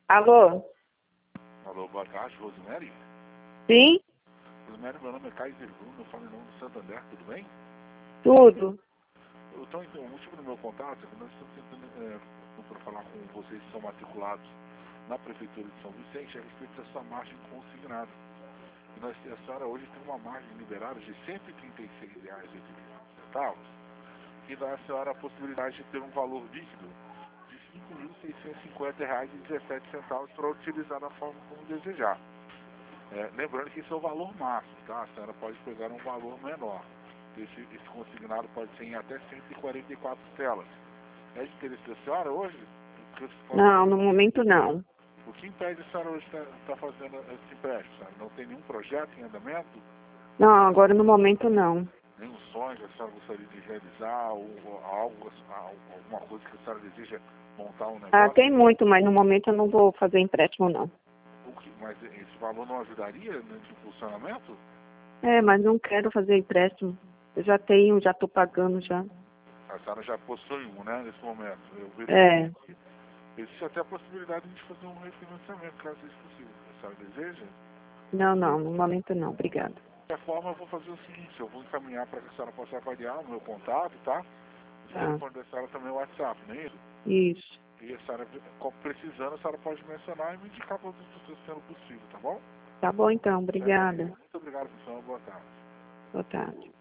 Alô? Alô, boa tarde, Rosemary. Sim? Rosemary, meu nome é Kaiser Bruno, eu falo em nome do Santander, tudo bem? Tudo. Então, o motivo do meu contato é que nós estamos tentando para falar com vocês que são matriculados na Prefeitura de São Vicente a respeito da sua margem consignada. E a senhora hoje tem uma margem liberada de R$ 136,85, que dá à senhora a possibilidade de ter um valor líquido de R$ 5.650,17 para utilizar da forma como desejar. Lembrando que esse é o valor máximo, tá? A senhora pode pegar um valor menor. Esse consignado pode ser em até 144 telas. É de interesse da senhora hoje? Não, no momento não. O que impede a senhora hoje estar fazendo esse empréstimo, senhora? Não tem nenhum projeto em andamento? Não, agora no momento não. Nenhum sonho que a senhora gostaria de realizar? Ou alguma coisa que a senhora deseja montar um negócio? Tem muito, mas no momento eu não vou fazer empréstimo não. Mas esse valor não ajudaria no funcionamento? Mas não quero fazer empréstimo. Eu já tenho, já estou pagando já. A senhora já possui um, né, nesse momento. Existe até a possibilidade de fazer um refinanciamento, caso seja possível. A senhora deseja? Não, no momento não. Obrigada. De qualquer forma, eu vou fazer o seguinte, eu vou encaminhar para que a senhora possa avaliar o meu contato, tá? O telefone da senhora também é o WhatsApp, não é isso? Isso. E a senhora, precisando, a senhora pode mencionar e me indicar para outras pessoas sendo possível, tá bom? Tá bom então, obrigada. Muito obrigado, pessoal. Boa tarde. Boa tarde.